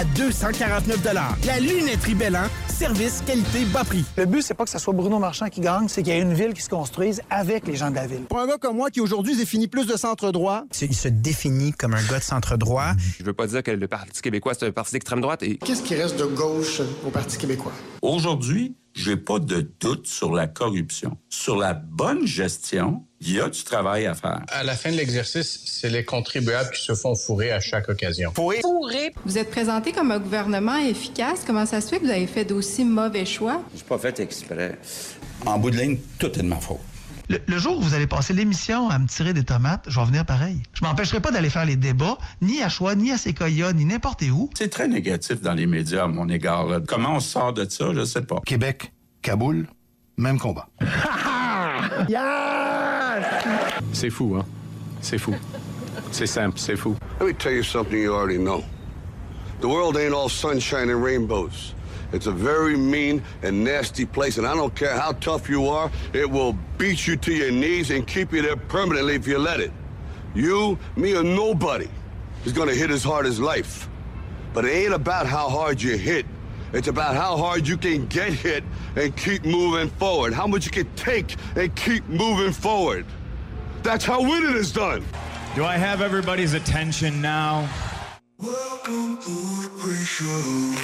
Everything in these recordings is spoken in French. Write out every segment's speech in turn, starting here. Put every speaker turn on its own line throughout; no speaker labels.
à 249 $. La lunetterie Bellan, service, qualité, bas prix.
Le but, c'est pas que ce soit Bruno Marchand qui gagne, c'est qu'il y ait une ville qui se construise avec les gens de la ville.
Pour un gars comme moi qui aujourd'hui définit plus de centre-droit...
Il se définit comme un gars de centre-droit.
Je veux pas dire que le Parti québécois, c'est un parti d'extrême droite. Et...
Qu'est-ce qui reste de gauche au Parti québécois?
Aujourd'hui, j'ai pas de doute sur la corruption. Sur la bonne gestion, il y a du travail à faire.
À la fin de l'exercice, c'est les contribuables qui se font fourrer à chaque occasion.
Fourrer? Vous êtes présenté comme un gouvernement efficace. Comment ça se fait que vous avez fait d'aussi mauvais choix?
J'ai pas fait exprès.
En bout de ligne, tout est de ma faute.
Le jour où vous allez passer l'émission à me tirer des tomates, je vais venir pareil. Je m'empêcherai pas d'aller faire les débats, ni à Choix, ni à Séquoia, ni n'importe où.
C'est très négatif dans les médias à mon égard. Là. Comment on sort de ça, je sais pas.
Québec, Kaboul, même combat.
Yes!
C'est fou, hein? C'est fou. C'est simple, c'est fou.
Let me tell you something you already know. The world ain't all sunshine and rainbows. It's a very mean and nasty place, and I don't care how tough you are, it will beat you to your knees and keep you there permanently if you let it. You, me, or nobody is gonna hit as hard as life. But it ain't about how hard you hit. It's about how hard you can get hit and keep moving forward. How much you can take and keep moving forward. That's how winning is done.
Do I have everybody's attention now?
Welcome to the pre-show.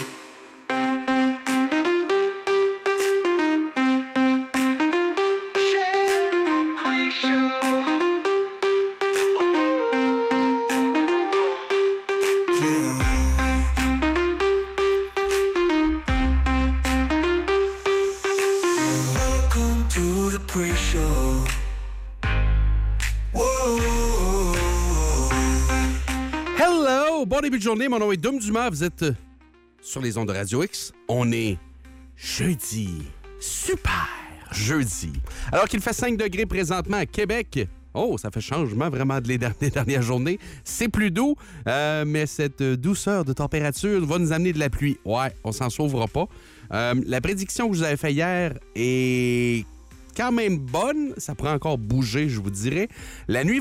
Bon début de journée, mon nom est Dom Dumas, vous êtes sur les ondes de Radio X. On est jeudi, super jeudi. Alors qu'il fait 5 degrés présentement à Québec, ça fait changement vraiment des dernières journées. C'est plus doux, mais cette douceur de température va nous amener de la pluie. Ouais, on s'en sauvera pas. La prédiction que je vous avais faite hier est quand même bonne. Ça pourrait encore bouger, je vous dirais. La pluie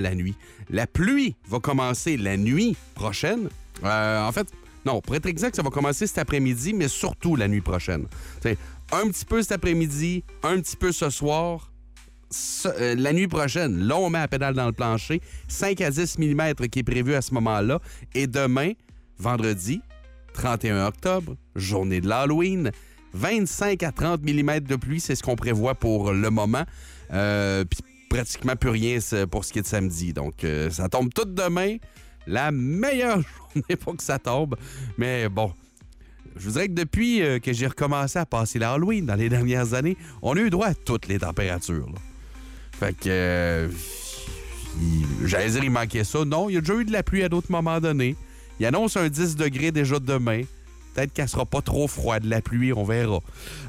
va commencer la nuit prochaine. En fait, non, pour être exact, ça va commencer cet après-midi, mais surtout la nuit prochaine. T'sais, un petit peu cet après-midi, un petit peu ce soir. La nuit prochaine, là, on met la pédale dans le plancher. 5 à 10 mm qui est prévu à ce moment-là. Et demain, vendredi, 31 octobre, journée de l'Halloween, 25 à 30 mm de pluie, c'est ce qu'on prévoit pour le moment. Puis pratiquement plus rien pour ce qui est de samedi. Donc, ça tombe tout demain. La meilleure journée pour que ça tombe. Mais bon, je vous dirais que depuis que j'ai recommencé à passer l'Halloween dans les dernières années, on a eu droit à toutes les températures. Là. Fait que, j'allais dire, il manquait ça. Non, il y a déjà eu de la pluie à d'autres moments donnés. Il annonce un 10 degrés déjà demain. Peut-être qu'elle sera pas trop froide, la pluie, on verra.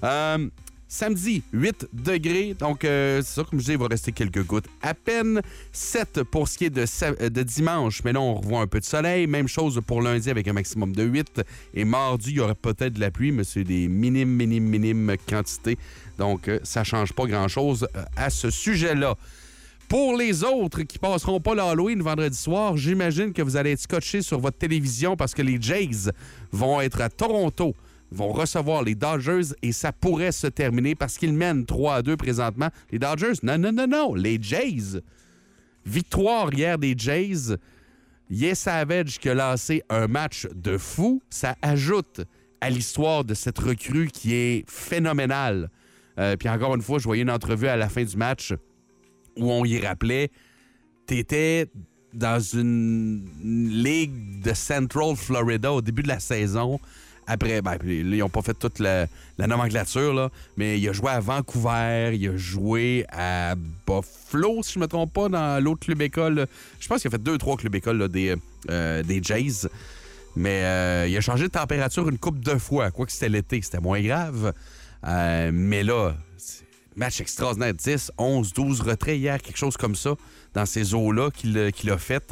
Samedi, 8 degrés. Donc, c'est ça, comme je dis, il va rester quelques gouttes. À peine 7 pour ce qui est de dimanche. Mais là, on revoit un peu de soleil. Même chose pour lundi avec un maximum de 8. Et mardi, il y aura peut-être de la pluie, mais c'est des minimes quantités. Donc, ça change pas grand-chose à ce sujet-là. Pour les autres qui passeront pas l'Halloween vendredi soir, j'imagine que vous allez être scotchés sur votre télévision parce que les Jays vont être à Toronto, vont recevoir les Dodgers et ça pourrait se terminer parce qu'ils mènent 3-2 présentement. Les Dodgers, non, les Jays. Victoire hier des Jays. Yes Savage qui a lancé un match de fou. Ça ajoute à l'histoire de cette recrue qui est phénoménale. Puis encore une fois, je voyais une entrevue à la fin du match où on y rappelait, t'étais dans une ligue de Central Florida au début de la saison. Après, ils n'ont pas fait toute la nomenclature, là, mais il a joué à Vancouver, il a joué à Buffalo, si je ne me trompe pas, dans l'autre club école. Je pense qu'il a fait 2-3 clubs écoles là, des Jays. Mais il a changé de température une couple de fois. Quoique c'était l'été, c'était moins grave. Mais là, match extraordinaire, 10, 11, 12 retraits hier, quelque chose comme ça, dans ces eaux-là qu'il a fait.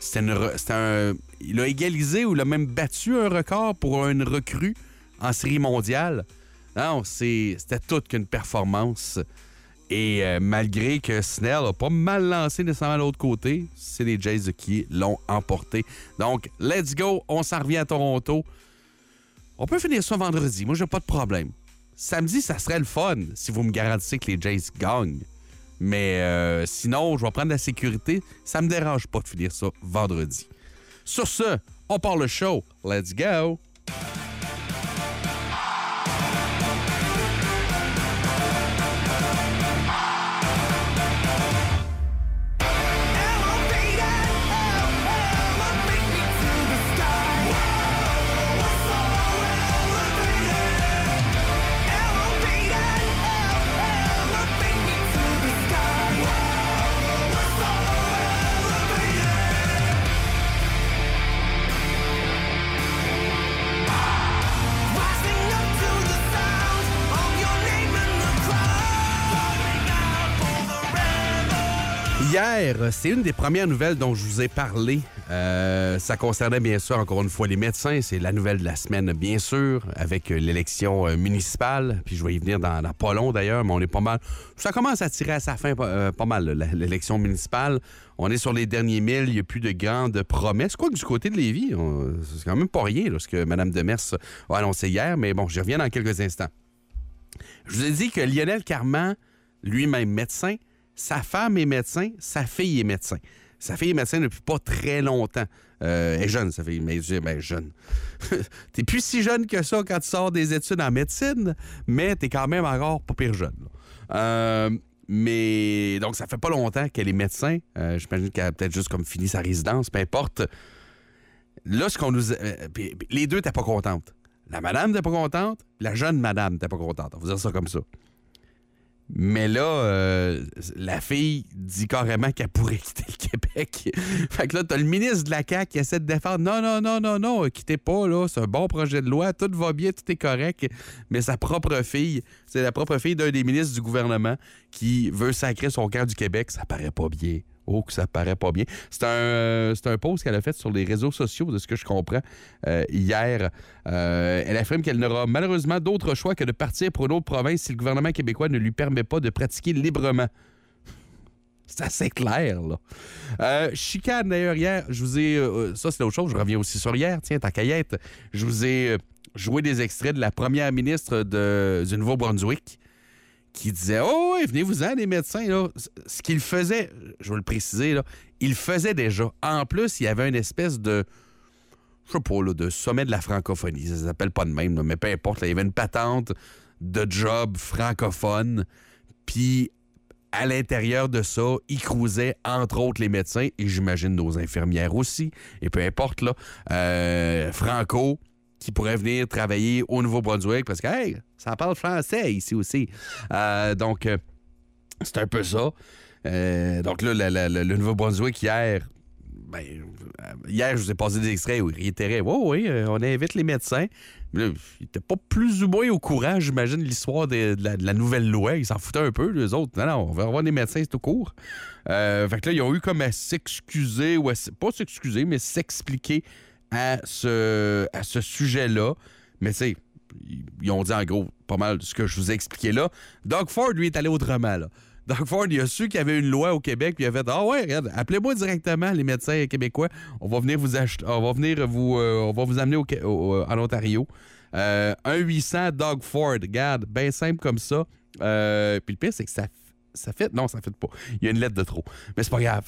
Il a égalisé ou il a même battu un record pour une recrue en série mondiale. Non, c'était toute qu'une performance. Et malgré que Snell a pas mal lancé nécessairement à l'autre côté, c'est les Jays qui l'ont emporté. Donc, let's go, on s'en revient à Toronto. On peut finir ça vendredi, moi j'ai pas de problème. Samedi, ça serait le fun si vous me garantissez que les Jays gagnent. Mais sinon, je vais prendre la sécurité. Ça me dérange pas de finir ça vendredi. Sur ce, on part le show. Let's go! Hier, c'est une des premières nouvelles dont je vous ai parlé. Ça concernait bien sûr, encore une fois, les médecins. C'est la nouvelle de la semaine, bien sûr, avec l'élection municipale. Puis je vais y venir dans pas long, d'ailleurs, mais on est pas mal... Ça commence à tirer à sa fin pas mal, l'élection municipale. On est sur les derniers milles. Il n'y a plus de grandes promesses. Quoi que du côté de Lévis, c'est quand même pas rien, là, ce que Mme Demers a annoncé hier. Mais bon, j'y reviens dans quelques instants. Je vous ai dit que Lionel Carman, lui-même médecin, sa femme est médecin, sa fille est médecin. Sa fille est médecin depuis pas très longtemps. Elle est jeune, sa fille, mais jeune. T'es plus si jeune que ça quand tu sors des études en médecine, mais t'es quand même encore pas pire jeune. Mais donc, ça fait pas longtemps qu'elle est médecin. J'imagine qu'elle a peut-être juste comme fini sa résidence, peu importe. Là, ce qu'on nous... les deux n'étaient pas contentes. La madame n'était pas contente, la jeune madame n'était pas contente. On va dire ça comme ça. Mais là, la fille dit carrément qu'elle pourrait quitter le Québec. Fait que là, t'as le ministre de la CAQ qui essaie de défendre. Non, quittez pas, là. C'est un bon projet de loi. Tout va bien, tout est correct. Mais sa propre fille, c'est la propre fille d'un des ministres du gouvernement qui veut sacrer son camp du Québec. Ça paraît pas bien. Oh, que ça paraît pas bien. C'est un post qu'elle a fait sur les réseaux sociaux, de ce que je comprends, hier. Elle affirme qu'elle n'aura malheureusement d'autre choix que de partir pour une autre province si le gouvernement québécois ne lui permet pas de pratiquer librement. C'est assez clair, là. Chicane, d'ailleurs, hier, je vous ai... ça, c'est autre chose. Je reviens aussi sur hier. Tiens, ta caillette. Je vous ai joué des extraits de la première ministre du Nouveau-Brunswick qui disait « Oh, ouais, venez-vous-en, les médecins. » là. Ce qu'il faisait, je vais le préciser, là, il faisait déjà. En plus, il y avait une espèce de, je sais pas, là, de sommet de la francophonie. Ça s'appelle pas de même, là, mais peu importe. Là, il y avait une patente de job francophone. Puis, à l'intérieur de ça, il cruisait, entre autres, les médecins et j'imagine nos infirmières aussi. Et peu importe, là, franco, qui pourrait venir travailler au Nouveau-Brunswick parce que, hey, ça parle français ici aussi. Donc, c'est un peu ça. Donc là, le Nouveau-Brunswick, hier, je vous ai passé des extraits où il réitérait. Oui, on invite les médecins. Là, il n'était pas plus ou moins au courant, j'imagine, de l'histoire de la nouvelle loi. Ils s'en foutaient un peu, les autres. Non, on va avoir des médecins, c'est tout court. Fait que là, ils ont eu comme à s'excuser, ou pas s'excuser, mais s'expliquer à ce sujet-là. Mais tu sais, ils ont dit en gros pas mal de ce que je vous ai expliqué là. Doug Ford, lui, est allé autrement, là. Doug Ford, il a su qu'il y avait une loi au Québec, puis il a fait « Ah ouais, regarde, appelez-moi directement, les médecins québécois. On va venir vous acheter, on va vous amener en Ontario. 1-800 Doug Ford. Regarde, bien simple comme ça. Puis le pire, c'est que ça fait... Non, ça fait pas. Il y a une lettre de trop. Mais c'est pas grave.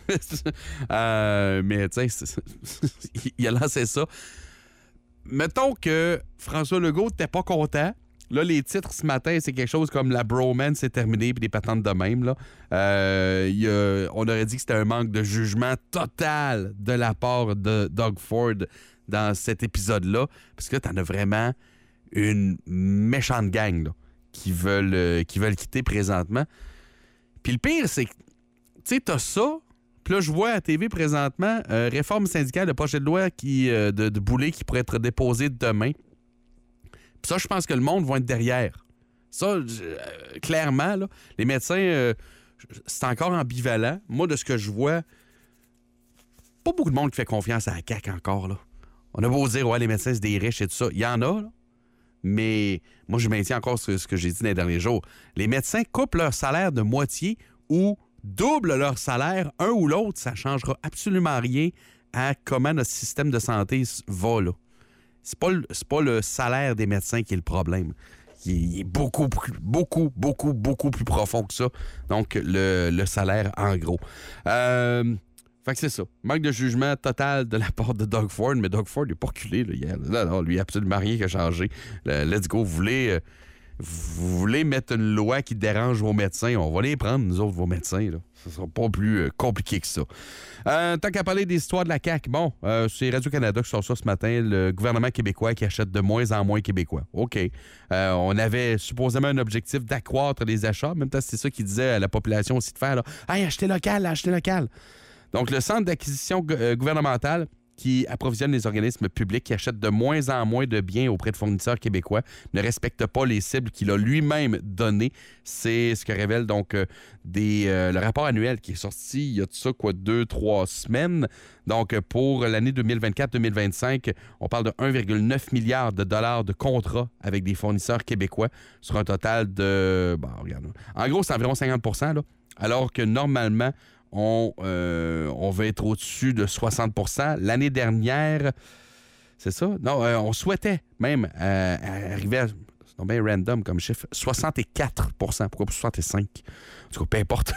Mais tu sais, il a lancé ça. Mettons que François Legault n'était pas content. Là, les titres ce matin, c'est quelque chose comme la bromance c'est terminé puis des patentes de même. Là. On aurait dit que c'était un manque de jugement total de la part de Doug Ford dans cet épisode-là. Parce que là, t'en as vraiment une méchante gang là, qui veulent quitter présentement. Puis le pire, c'est que, tu sais, t'as ça. Puis là, je vois à TV présentement, réforme syndicale de projet de loi de Boulay qui pourrait être déposé demain. Puis ça, je pense que le monde va être derrière. Ça, clairement, là, les médecins, c'est encore ambivalent. Moi, de ce que je vois, pas beaucoup de monde qui fait confiance à la CAQ encore. Là. On a beau dire, ouais, les médecins, c'est des riches et tout ça. Il y en a, là. Mais moi, je maintiens encore ce que j'ai dit dans les derniers jours. Les médecins coupent leur salaire de moitié ou doublent leur salaire, un ou l'autre, ça ne changera absolument rien à comment notre système de santé va, là. C'est pas le salaire des médecins qui est le problème. Il est beaucoup plus profond que ça. Donc, le salaire, en gros. Fait que c'est ça. Manque de jugement total de la part de Doug Ford, mais Doug Ford n'est pas reculé là, hier. Non, lui, absolument rien qui a changé. Let's go. Vous voulez mettre une loi qui dérange vos médecins, on va les prendre, nous autres, vos médecins. Là. Ce ne sera pas plus compliqué que ça. Tant qu'à parler des histoires de la CAQ, bon, c'est Radio-Canada qui sort ça ce matin, le gouvernement québécois qui achète de moins en moins québécois. OK. On avait supposément un objectif d'accroître les achats. En même temps, c'est ça qu'il disait à la population aussi de faire. Là. Hey, achetez local, achetez local. Donc, le centre d'acquisition gouvernementale qui approvisionne les organismes publics qui achètent de moins en moins de biens auprès de fournisseurs québécois ne respecte pas les cibles qu'il a lui-même données. C'est ce que révèle donc le rapport annuel qui est sorti il y a de ça, 2-3 semaines. Donc, pour l'année 2024-2025, on parle de 1,9 milliard de dollars de contrats avec des fournisseurs québécois sur un total de... Bon, regarde. En gros, c'est environ 50 %, là, alors que normalement, on va être au-dessus de 60 %. L'année dernière, c'est ça? Non, on souhaitait même arriver à... C'est donc bien random comme chiffre. 64 %. Pourquoi pas 65 %? En tout cas, peu importe.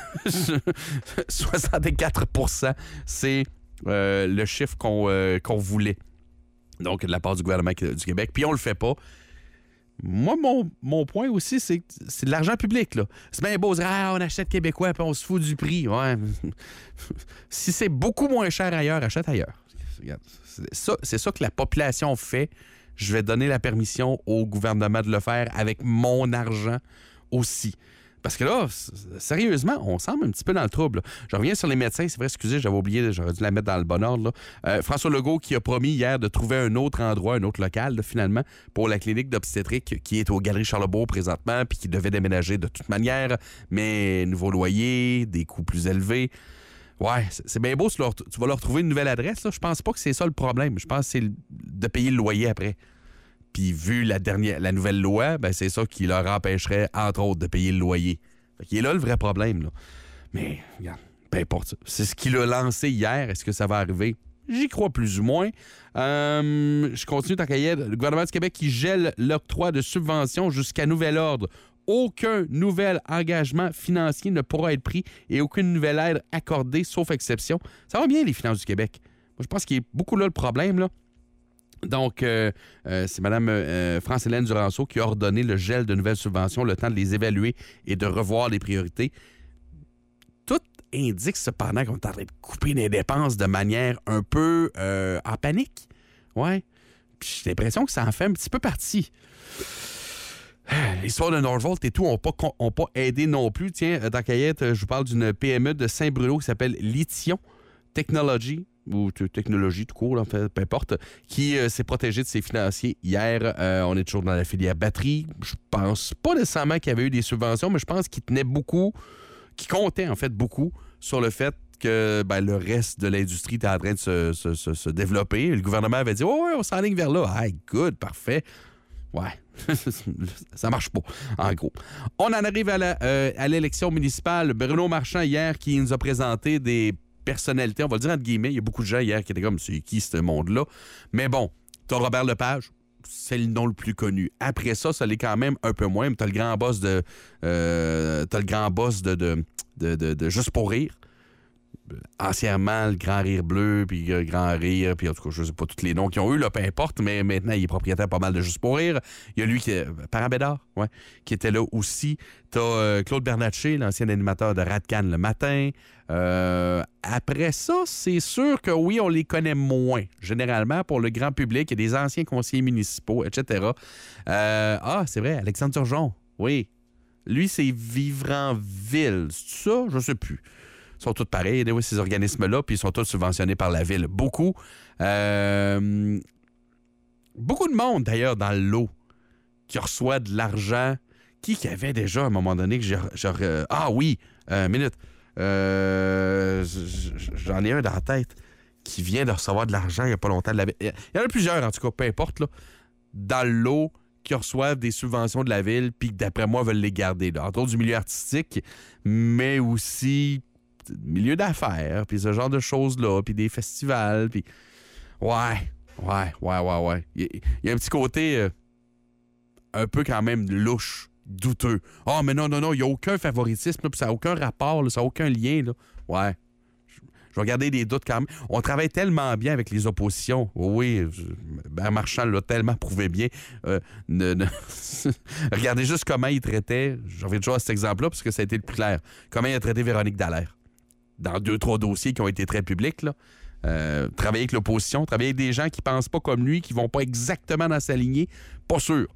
64 %, c'est le chiffre qu'on voulait. Donc, de la part du gouvernement du Québec. Puis on le fait pas. Moi, mon point aussi, c'est que c'est de l'argent public, là. C'est bien beau de dire « Ah, on achète québécois puis on se fout du prix. » Ouais. Si c'est beaucoup moins cher ailleurs, achète ailleurs. C'est ça que la population fait. Je vais donner la permission au gouvernement de le faire avec mon argent aussi. Parce que là, sérieusement, on semble un petit peu dans le trouble. Je reviens sur les médecins. C'est vrai, excusez, j'avais oublié, j'aurais dû la mettre dans le bon ordre. Là. François Legault qui a promis hier de trouver un autre endroit, un autre local, là, finalement, pour la clinique d'obstétrique qui est aux Galeries Charlebourg présentement puis qui devait déménager de toute manière. Mais nouveau loyer, des coûts plus élevés. Ouais, c'est bien beau, tu vas leur trouver une nouvelle adresse. Là. Je pense pas que c'est ça le problème. Je pense que c'est de payer le loyer après. Puis vu la nouvelle loi, ben c'est ça qui leur empêcherait, entre autres, de payer le loyer. Fait qu'il est là le vrai problème. Là. Mais, regarde, peu importe ça. C'est ce qu'il a lancé hier. Est-ce que ça va arriver? J'y crois plus ou moins. Je continue tant qu'à y être. Le gouvernement du Québec qui gèle l'octroi de subventions jusqu'à nouvel ordre. Aucun nouvel engagement financier ne pourra être pris et aucune nouvelle aide accordée, sauf exception. Ça va bien, les finances du Québec. Moi, je pense qu'il y a beaucoup là le problème, là. Donc, c'est Mme France-Hélène Duranceau qui a ordonné le gel de nouvelles subventions, le temps de les évaluer et de revoir les priorités. Tout indique cependant qu'on est en train de couper les dépenses de manière un peu en panique. Ouais. Puis j'ai l'impression que ça en fait un petit peu partie. L'histoire de Northvolt et tout n'ont pas aidé non plus. Tiens, dans Caillette, je vous parle d'une PME de Saint-Bruno qui s'appelle Lithium Technology, ou technologie tout court, en fait, peu importe, qui s'est protégé de ses financiers hier. On est toujours dans la filière batterie. Je pense pas nécessairement qu'il y avait eu des subventions, mais je pense qu'il comptait en fait beaucoup sur le fait que le reste de l'industrie était en train de se développer. Le gouvernement avait dit « Oh, ouais, on s'enligne vers là. » Ah, good, parfait. Ouais, ça marche pas, en gros. On en arrive à l'élection municipale. Bruno Marchand, hier, qui nous a présenté des personnalités, on va le dire entre guillemets. Il y a beaucoup de gens hier qui étaient comme « C'est qui ce monde-là? » Mais bon, t'as Robert Lepage, c'est le nom le plus connu. Après ça, ça l'est quand même un peu moins. T'as le grand boss de Juste pour rire. Anciennement, le Grand Rire Bleu, puis le Grand Rire, puis en tout cas, je sais pas tous les noms qu'ils ont eu, là, peu importe, mais maintenant, il est propriétaire pas mal de Juste pour rire. Il y a lui, Parent Bédard, ouais, qui était là aussi. T'as Claude Bernatchez, l'ancien animateur de Radcan le matin. Après ça, c'est sûr que oui, on les connaît moins. Généralement, pour le grand public, il y a des anciens conseillers municipaux, etc. C'est vrai, Alexandre Turgeon, oui. Lui, c'est Vivre-en-Ville. C'est ça? Je sais plus. Ils sont tous pareils, ces organismes-là, puis ils sont tous subventionnés par la Ville. Beaucoup. Beaucoup de monde, d'ailleurs, dans le lot, qui reçoit de l'argent. Qui avait déjà, à un moment donné, que ah oui, minute. J'en ai un dans la tête qui vient de recevoir de l'argent il n'y a pas longtemps. Il y en a plusieurs, en tout cas, peu importe, là, dans le lot, qui reçoivent des subventions de la ville puis qui, d'après moi, veulent les garder. Là. Entre autres du milieu artistique, mais aussi milieu d'affaires, puis ce genre de choses-là, puis des festivals, puis... Ouais. Il y a un petit côté un peu quand même louche, douteux. Ah, mais non, il n'y a aucun favoritisme, là, puis ça n'a aucun rapport, là, ça n'a aucun lien. Là. Ouais. Je vais garder des doutes quand même. On travaille tellement bien avec les oppositions. Oui, Bernard Marchand l'a tellement prouvé bien. Regardez juste comment il traitait, j'en reviens toujours à cet exemple-là, parce que ça a été le plus clair, comment il a traité Véronique Dallaire. Dans 2-3 dossiers qui ont été très publics, là. Travailler avec l'opposition, travailler avec des gens qui pensent pas comme lui, qui vont pas exactement dans sa lignée, pas sûr.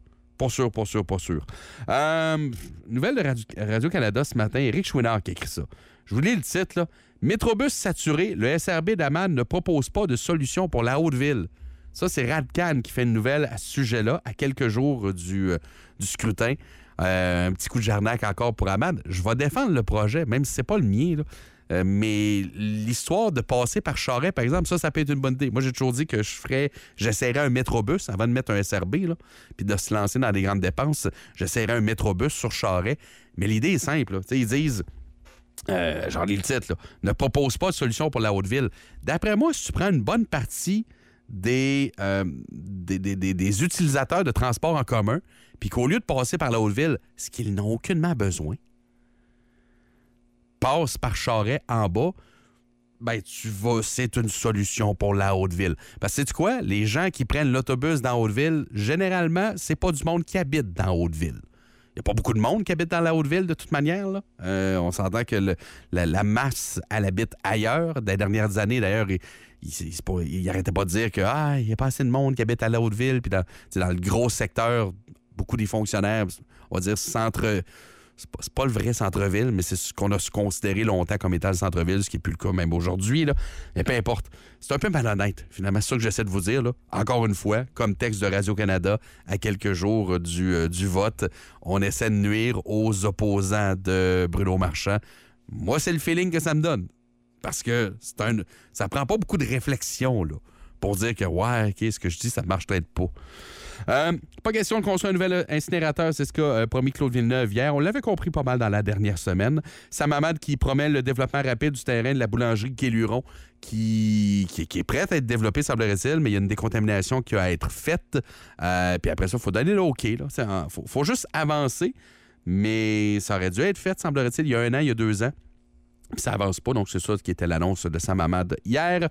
Nouvelle de Radio-Canada ce matin, Éric Chouinard qui a écrit ça. Je vous lis le titre, là. Métrobus saturé, le SRB d'Amman ne propose pas de solution pour la Haute-Ville. Ça, c'est Radcan qui fait une nouvelle à ce sujet-là, à quelques jours du scrutin. Un petit coup de jarnac encore pour Amman. Je vais défendre le projet, même si c'est pas le mien, là. Mais l'histoire de passer par Charest, par exemple, ça peut être une bonne idée. Moi, j'ai toujours dit que j'essaierais un métrobus avant de mettre un SRB, là, puis de se lancer dans des grandes dépenses. J'essaierais un métrobus sur Charest. Mais l'idée est simple. Là. Ils disent, j'en lis le titre, là, ne propose pas de solution pour la Haute-Ville. D'après moi, si tu prends une bonne partie des utilisateurs de transport en commun, puis qu'au lieu de passer par la Haute-Ville, ce qu'ils n'ont aucunement besoin, passe par Charest en bas, ben c'est une solution pour la Haute-Ville. Parce que sais-tu quoi? Les gens qui prennent l'autobus dans Haute-Ville, généralement, c'est pas du monde qui habite dans Haute-Ville. Il n'y a pas beaucoup de monde qui habite dans la Haute-Ville, de toute manière. Là. On s'entend que la masse, elle habite ailleurs. Des dernières années, d'ailleurs, il n'arrêtait pas de dire que il n'y a pas assez de monde qui habite à la Haute-Ville. Puis dans le gros secteur, beaucoup des fonctionnaires, on va dire centre... C'est pas le vrai centre-ville, mais c'est ce qu'on a considéré longtemps comme étant le centre-ville, ce qui n'est plus le cas même aujourd'hui. Là. Mais peu importe. C'est un peu malhonnête, finalement. C'est ça que j'essaie de vous dire. Là. Encore une fois, comme texte de Radio-Canada, à quelques jours du vote, on essaie de nuire aux opposants de Bruno Marchand. Moi, c'est le feeling que ça me donne. Parce que ça prend pas beaucoup de réflexion là, pour dire que, OK, ce que je dis, ça ne marche peut-être pas. Pas question de construire un nouvel incinérateur, c'est ce qu'a promis Claude Villeneuve hier. On l'avait compris pas mal dans la dernière semaine. Sam Hamad qui promet le développement rapide du terrain de la boulangerie Quai-Luron qui est prête à être développée, semblerait-il, mais il y a une décontamination qui a à être faite. Puis après ça, il faut donner le OK. Il faut juste avancer, mais ça aurait dû être fait, semblerait-il, il y a 1 an, il y a 2 ans. Puis ça avance pas, donc c'est ça qui était l'annonce de Sam Hamad hier.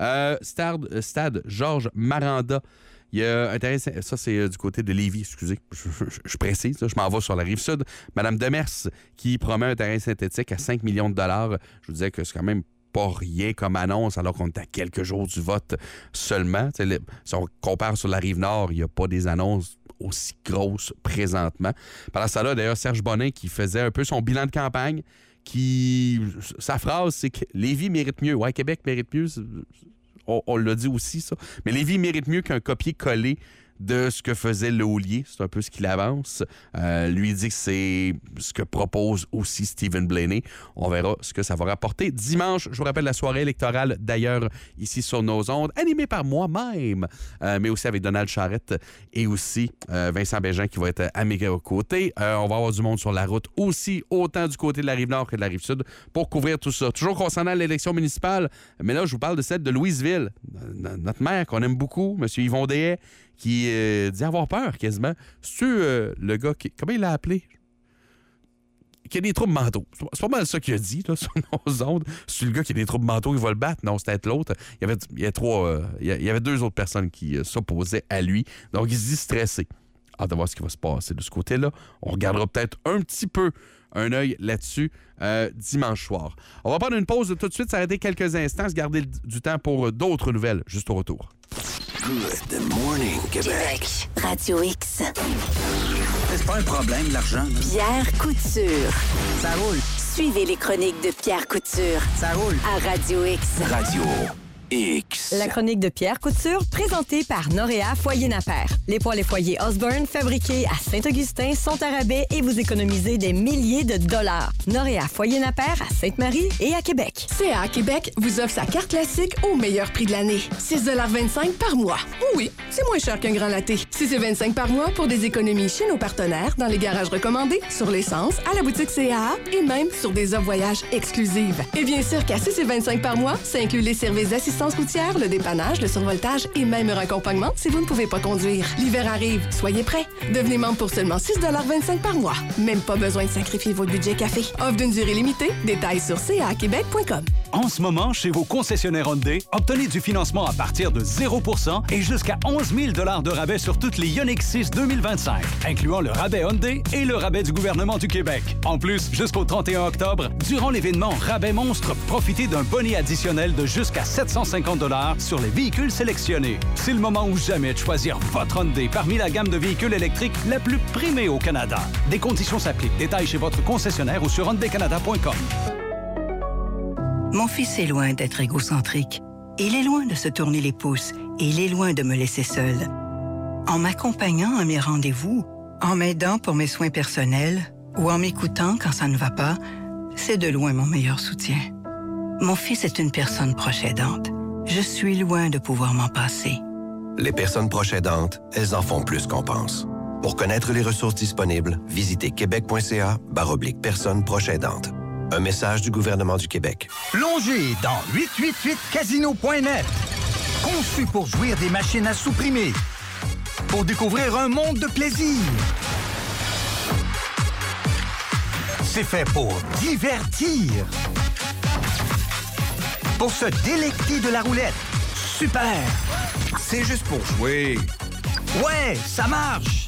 Stade Georges Maranda. Il y a un terrain, ça c'est du côté de Lévis, excusez, je précise, je m'en vais sur la Rive-Sud. Madame Demers qui promet un terrain synthétique à 5 millions de dollars. Je vous disais que c'est quand même pas rien comme annonce alors qu'on est à quelques jours du vote seulement. Si on compare sur la Rive-Nord, il n'y a pas des annonces aussi grosses présentement. Pendant ce temps-là, d'ailleurs, Serge Bonin qui faisait un peu son bilan de campagne, sa phrase, c'est que Lévis mérite mieux. Ouais, Québec mérite mieux. On l'a dit aussi, ça. Mais Lévis mérite mieux qu'un copier-coller de ce que faisait Le Houlier. C'est un peu ce qu'il avance. Lui dit que c'est ce que propose aussi Stephen Blaney. On verra ce que ça va rapporter. Dimanche, je vous rappelle la soirée électorale, d'ailleurs, ici sur nos ondes, animée par moi-même, mais aussi avec Donald Charette et aussi Vincent Bégin qui va être à mes côtés. On va avoir du monde sur la route aussi, autant du côté de la Rive-Nord que de la Rive-Sud, pour couvrir tout ça. Toujours concernant l'élection municipale, mais là, je vous parle de celle de Louisville. Notre maire qu'on aime beaucoup, M. Yvon Dehaye, qui dit avoir peur quasiment. C'est-tu le gars qui... Comment il l'a appelé? Qui a des troubles mentaux. C'est pas mal ça qu'il a dit là, sur nos ondes. C'est le gars qui a des troubles mentaux, il va le battre. Non, c'était l'autre. Il y avait 2 autres personnes qui s'opposaient à lui. Donc, il se dit stressé. Hâte de voir ce qui va se passer de ce côté-là. On regardera peut-être un petit peu un œil là-dessus dimanche soir. On va prendre une pause tout de suite, s'arrêter quelques instants, se garder du temps pour d'autres nouvelles juste au retour.
Good morning, Québec.
Radio X.
C'est pas un problème, l'argent.
Pierre Couture.
Ça roule.
Suivez les chroniques de Pierre Couture.
Ça roule.
À Radio X.
Radio X.
La chronique de Pierre Couture, présentée par Noréa Foyer Napper. Les poêles et foyers Osborne, fabriqués à Saint-Augustin, sont à rabais et vous économisez des milliers de dollars. Noréa Foyer Napper à Sainte-Marie et à Québec.
CA Québec vous offre sa carte classique au meilleur prix de l'année. 6,25 par mois. Oui, c'est moins cher qu'un grand latte. 6,25 par mois pour des économies chez nos partenaires, dans les garages recommandés, sur l'essence, à la boutique CA et même sur des offres voyages exclusives. Et bien sûr qu'à 6,25 par mois, ça inclut les services d'assistance routière, le dépannage, le survoltage et même un raccompagnement si vous ne pouvez pas conduire. L'hiver arrive, soyez prêts. Devenez membre pour seulement 6,25 par mois. Même pas besoin de sacrifier votre budget café. Offre d'une durée limitée. Détails sur caquebec.com.
En ce moment, chez vos concessionnaires Hyundai, obtenez du financement à partir de 0% et jusqu'à 11 000 $ de rabais sur toutes les Ioniq 6 2025, incluant le rabais Hyundai et le rabais du gouvernement du Québec. En plus, jusqu'au 31 octobre, durant l'événement Rabais Monstre, profitez d'un bonnet additionnel de jusqu'à 750 $ sur les véhicules sélectionnés. C'est le moment ou jamais de choisir votre Hyundai parmi la gamme de véhicules électriques la plus primée au Canada. Des conditions s'appliquent. Détails chez votre concessionnaire ou sur hyundaicanada.com.
Mon fils est loin d'être égocentrique. Il est loin de se tourner les pouces et il est loin de me laisser seule. En m'accompagnant à mes rendez-vous, en m'aidant pour mes soins personnels ou en m'écoutant quand ça ne va pas, c'est de loin mon meilleur soutien. Mon fils est une personne proche aidante. Je suis loin de pouvoir m'en passer.
Les personnes proches aidantes, elles en font plus qu'on pense. Pour connaître les ressources disponibles, visitez québec.ca/personnes proches aidantes. Un message du gouvernement du Québec.
Plongez dans 888casino.net. Conçu pour jouir des machines à supprimer. Pour découvrir un monde de plaisir. C'est fait pour divertir. Pour se délecter de la roulette. Super! C'est juste pour jouer. Ouais, ça marche!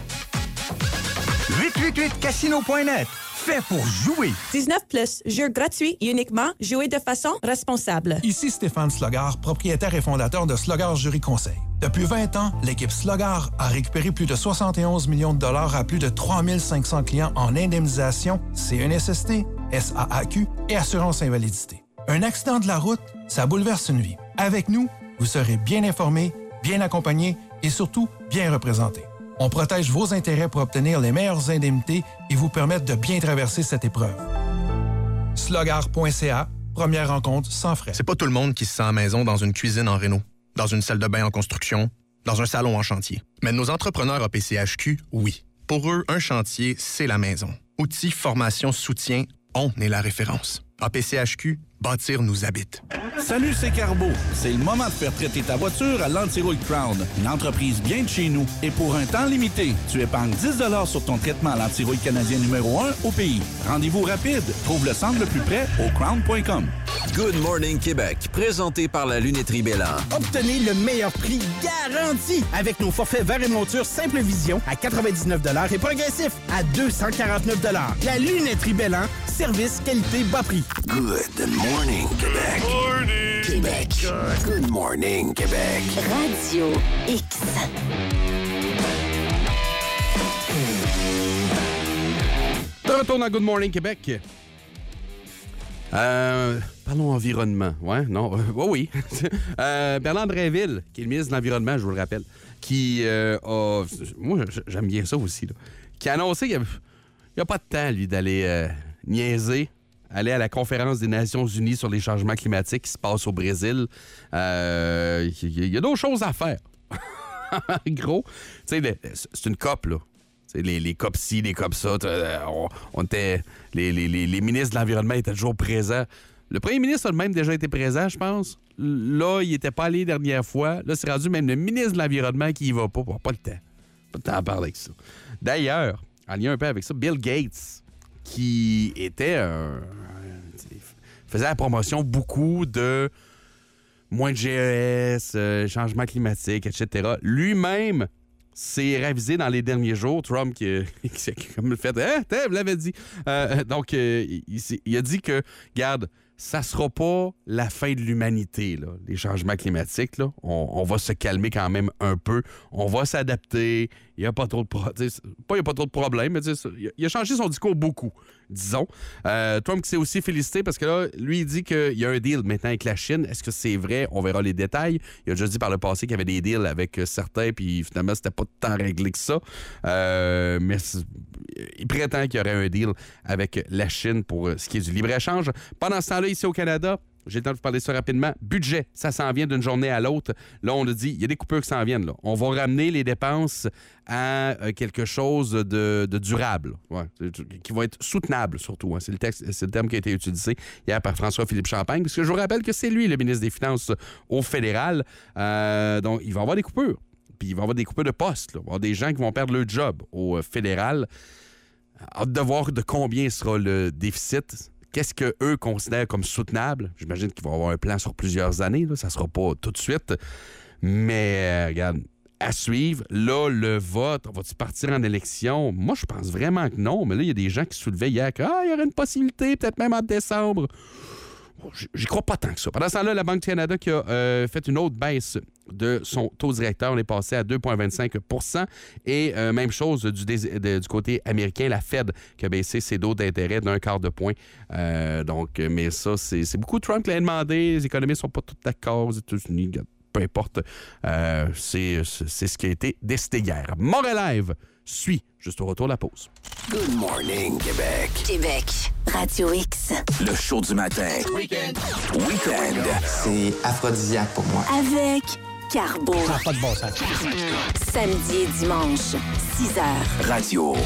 888casino.net. Fait pour jouer.
19+, jeu gratuit et uniquement jouer de façon responsable.
Ici Stéphane Slogar, propriétaire et fondateur de Slogar Jury Conseil. Depuis 20 ans, l'équipe Slogar a récupéré plus de 71 millions de dollars à plus de 3500 clients en indemnisation, CNSST, SAAQ et assurance invalidité. Un accident de la route, ça bouleverse une vie. Avec nous, vous serez bien informé, bien accompagné et surtout bien représenté. On protège vos intérêts pour obtenir les meilleures indemnités et vous permettre de bien traverser cette épreuve. Slogar.ca, première rencontre sans frais.
C'est pas tout le monde qui se sent à maison dans une cuisine en réno, dans une salle de bain en construction, dans un salon en chantier. Mais nos entrepreneurs à PCHQ, oui. Pour eux, un chantier, c'est la maison. Outils, formation, soutien, on est la référence. À PCHQ, bâtir nous habite.
Salut, c'est Carbo. C'est le moment de faire traiter ta voiture à l'Antirouille Crown, une entreprise bien de chez nous. Et pour un temps limité, tu épargnes 10 $ sur ton traitement à l'antirouille canadien numéro 1 au pays. Rendez-vous rapide. Trouve le centre le plus près au crown.com.
Good Morning Québec, présenté par la Lunetterie Bélan.
Obtenez le meilleur prix garanti avec nos forfaits verre et monture Simple Vision à 99 $ et progressif à 249 $. La Lunetterie Bélan, service, qualité, bas prix.
Good Morning Québec.
Morning.
Québec. Good Morning Québec.
Radio X.
De retour dans Good Morning Québec. Parlons environnement. Ouais, non, oui. Bernard Drinville, qui est le ministre de l'Environnement, je vous le rappelle, qui a... Moi, j'aime bien ça aussi, là, qui a annoncé qu'il n'y a pas de temps, lui, d'aller niaiser, aller à la conférence des Nations Unies sur les changements climatiques qui se passe au Brésil. Il y a d'autres choses à faire. Gros, tu sais, c'est une COP, là. Les COP-ci, les COP-ça, on était, les ministres de l'Environnement étaient toujours présents. Le premier ministre a même déjà été présent, je pense. Là, il n'était pas allé la dernière fois. Là, c'est rendu même le ministre de l'Environnement qui y va pas. Pas le temps. Pas le temps à parler avec ça. D'ailleurs, en lien un peu avec ça, Bill Gates, qui était faisait la promotion beaucoup de moins de GES, changement climatique, etc. Lui-même s'est ravisé dans les derniers jours. Trump qui comme le fait, vous l'avez dit. Donc, il a dit que, regarde, ça sera pas la fin de l'humanité, là, les changements climatiques. Là. On va se calmer quand même un peu. On va s'adapter. Il n'y a pas trop de problèmes, mais il a changé son discours beaucoup, disons. Trump qui s'est aussi félicité parce que là, lui, il dit qu'il y a un deal maintenant avec la Chine. Est-ce que c'est vrai? On verra les détails. Il a déjà dit par le passé qu'il y avait des deals avec certains, puis finalement, c'était pas tant réglé que ça. Mais il prétend qu'il y aurait un deal avec la Chine pour ce qui est du libre-échange. Pendant ce temps-là, ici au Canada, j'ai le temps de vous parler de ça rapidement. Budget, ça s'en vient d'une journée à l'autre. Là, on a dit, il y a des coupures qui s'en viennent. Là. On va ramener les dépenses à quelque chose de durable, qui va être soutenable surtout. Hein. C'est le terme qui a été utilisé hier par François-Philippe Champagne, parce que je vous rappelle que c'est lui le ministre des Finances au fédéral. Donc, il va y avoir des coupures. Puis il va y avoir des coupures de postes. Là. Il va y avoir des gens qui vont perdre leur job au fédéral. Hâte de voir de combien sera le déficit. Qu'est-ce qu'eux considèrent comme soutenable? J'imagine qu'ils vont avoir un plan sur plusieurs années. Là. Ça ne sera pas tout de suite. Mais, regarde, à suivre. Là, le vote, va-tu partir en élection? Moi, je pense vraiment que non. Mais là, il y a des gens qui soulevaient hier qu'il y aurait une possibilité, peut-être même en décembre. J'y crois pas tant que ça. Pendant ce temps-là, la Banque du Canada qui a fait une autre baisse de son taux directeur. On est passé à 2,25 %. Et même chose du côté américain, la Fed qui a baissé ses taux d'intérêt d'0,25 point. Mais ça, c'est beaucoup. Trump l'a demandé. Les économistes sont pas tous d'accord aux États-Unis. Peu importe. C'est ce qui a été décidé hier. Montréal Live suit juste au retour de la pause.
Good morning, Québec.
Québec, Radio X.
Le show du matin. Weekend.
C'est aphrodisiaque pour moi.
Avec Carbo.
Ça n'a pas de bon sens.
Samedi et dimanche, 6h.
Radio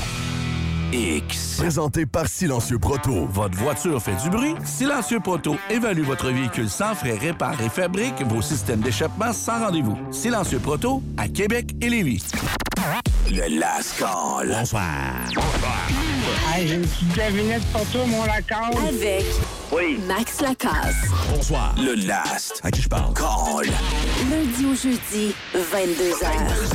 X.
Présenté par Silencieux Proto.
Votre voiture fait du bruit? Silencieux Proto évalue votre véhicule sans frais, répare et fabrique vos systèmes d'échappement sans rendez-vous. Silencieux Proto à Québec et Lévis.
Le Last Call.
Bonsoir.
Hey, j'ai une petite devinette pour toi, mon Lacasse.
Avec Max Lacasse.
Bonsoir.
Le Last.
À qui je parle?
Call.
Lundi au jeudi, 22h.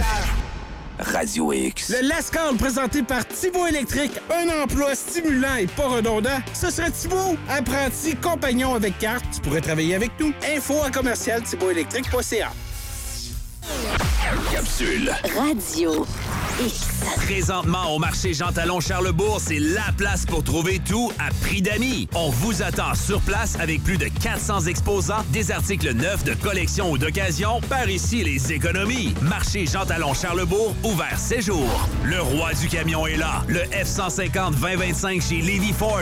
Radio X.
Le Last Call présenté par Thibaut Électrique. Un emploi stimulant et pas redondant. Ce serait Thibaut, apprenti compagnon avec carte. Tu pourrais travailler avec nous. Info à commercial thibautélectrique.ca.
Capsule.
Radio X.
Présentement au marché Jean Talon Charlebourg, c'est la place pour trouver tout à prix d'amis. On vous attend sur place avec plus de 400 exposants, des articles neufs de collection ou d'occasion. Par ici, les économies. Marché Jean Talon Charlebourg, ouvert 7 jours. Le roi du camion est là. Le F-150 2025 chez Levy Ford.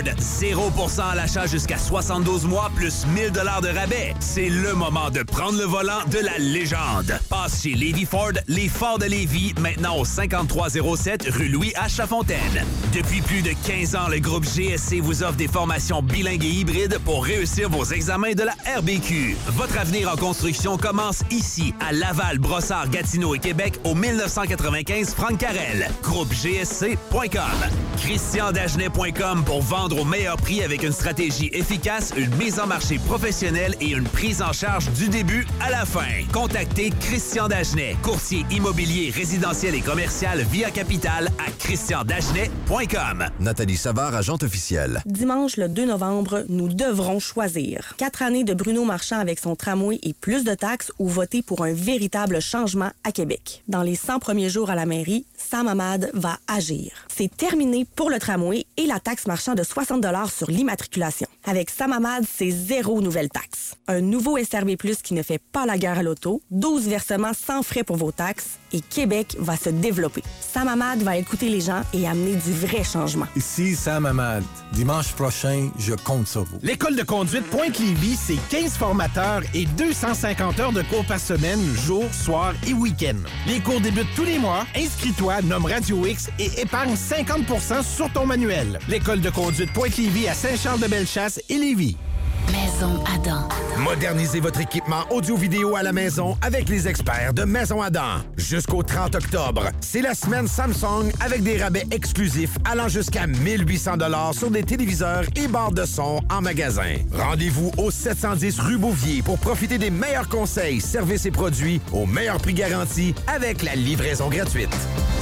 0% à l'achat jusqu'à 72 mois, plus 1000 $ de rabais. C'est le moment de prendre le volant de la légende. Passe chez Levy Ford, les Fords de Lévis, maintenant au 5307 rue Louis H. Lafontaine. Depuis plus de 15 ans, le groupe GSC vous offre des formations bilingues et hybrides pour réussir vos examens de la RBQ. Votre avenir en construction commence ici, à Laval, Brossard, Gatineau et Québec, au 1995 Franck Carrel. GroupeGSC.com. ChristianDagenet.com pour vendre au meilleur prix avec une stratégie efficace, une mise en marché professionnelle et une prise en charge du début à la fin. Contactez Christian Dagenet, courtier immobilier, résidentiel et commercial via Capital à ChristianDagenet.com.
Nathalie Savard, agente officielle.
Dimanche le 2 novembre, nous devrons choisir. 4 années de Bruno Marchand avec son tramway et plus de taxes ou voter pour un véritable changement à Québec. Dans les 100 premiers jours à la mairie, Sam Hamad va agir. C'est terminé pour le tramway et la taxe marchand de 60 $ sur l'immatriculation. Avec Sam Hamad, c'est 0 nouvelle taxe. Un nouveau SRV+ qui ne fait pas la guerre à l'auto, 12 versements sans frais pour vos taxes et Québec va se développer. Sam Hamad va écouter les gens et amener du vrai changement.
Ici Sam Hamad. Dimanche prochain, je compte sur vous.
L'École de conduite Pointe-Lévis, c'est 15 formateurs et 250 heures de cours par semaine, jour, soir et week-end. Les cours débutent tous les mois. Inscris-toi, nomme Radio X et épargne 50 % sur ton manuel. L'École de conduite Pointe-Lévis à Saint-Charles-de-Bellechasse et Lévis.
Maison Adam.
Modernisez votre équipement audio-vidéo à la maison avec les experts de Maison Adam. Jusqu'au 30 octobre, c'est la semaine Samsung avec des rabais exclusifs allant jusqu'à 1800 $ sur des téléviseurs et barres de son en magasin. Rendez-vous au 710 rue Bouvier pour profiter des meilleurs conseils, services et produits au meilleur prix garanti avec la livraison gratuite.